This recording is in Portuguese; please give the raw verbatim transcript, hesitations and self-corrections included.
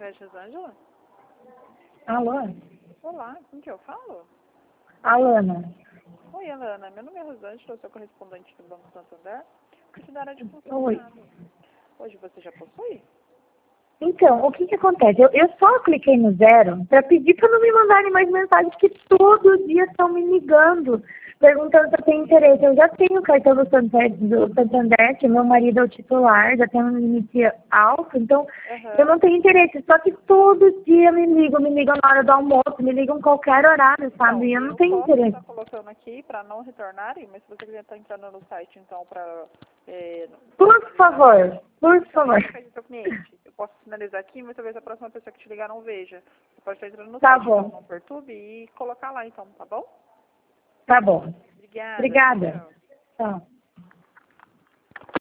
Internet Rosângela? Alô? Olá, com que eu falo? Alana. Oi, Alana. Meu nome é Rosângela, eu sou correspondente do Banco Santander, cuido da área de Oi. funcionário. Hoje você já possui? Então, o que que acontece? Eu, eu só cliquei no zero para pedir para não me mandarem mais mensagens que todo dia estão me ligando, perguntando se eu tenho interesse. Eu já tenho o cartão do Santander, do Santander, que meu marido é o titular, já tem um limite alto, então Aham. eu não tenho interesse. Só que todo dia me ligam, me ligam na hora do almoço, me ligam em qualquer horário, sabe? E eu não eu tenho posso interesse. estar colocando aqui para não retornarem, mas se você quiser estar entrando no site, então, para é, Por favor, por favor. faz o seu cliente. Eu posso finalizar aqui, mas talvez a próxima pessoa que te ligar não veja. Você pode estar entrando no Tá site, então, bom, não perturbe e colocar lá, então, tá bom? tá bom. Obrigada. Obrigada. Tchau. Tchau.